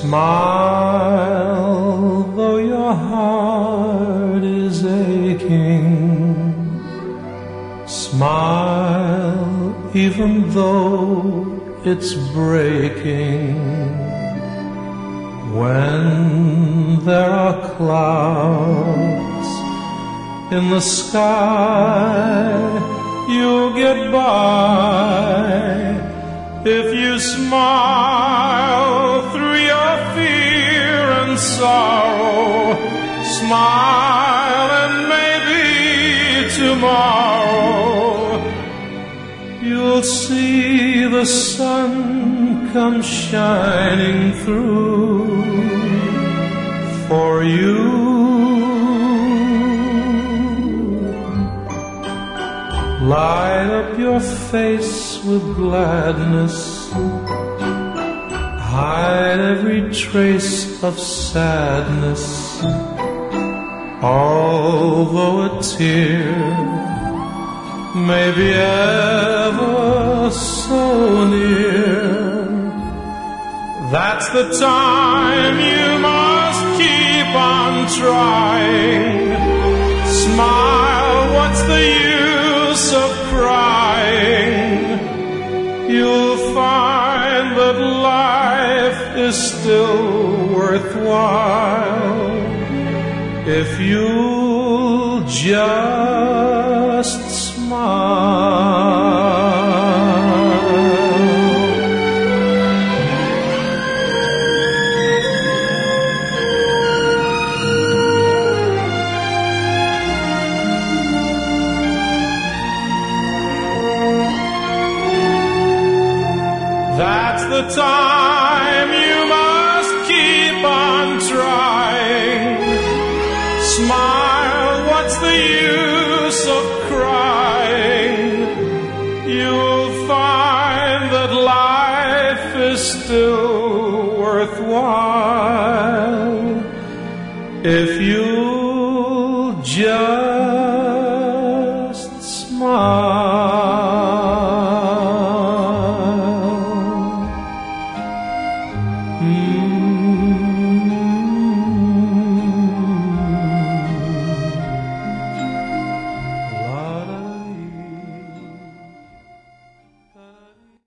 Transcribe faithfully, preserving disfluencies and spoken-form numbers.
Smile, though your heart is aching. Smile, even though it's breaking. When there are clouds in the sky, you'll get by if you smile through your fear and sorrow. Smile and maybe tomorrow you'll see the sun come shining through for you. Light up your face with gladness, hide every trace of sadness. Although a tear may be ever so near, that's the time you must keep on trying. Smile, what's the use of crying? You'll find that life is still worthwhile if you'll just smile. That's the time you must keep on trying. Smile, what's the use of crying? You'll find that life is still worthwhile if you'll just smile.